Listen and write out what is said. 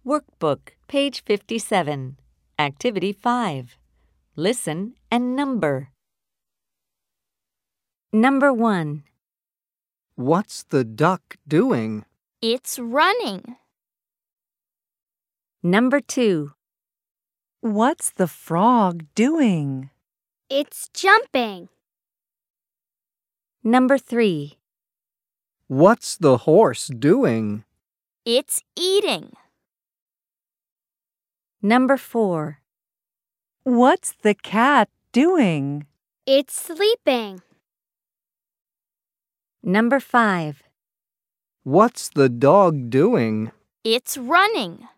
Workbook, page 57. Activity 5. Listen and number. Number 1. What's the duck doing? It's running. Number 2. What's the frog doing? It's jumping. Number 3. What's the horse doing? It's eating. Number 4. What's the cat doing? It's sleeping. Number 5. What's the dog doing? It's running.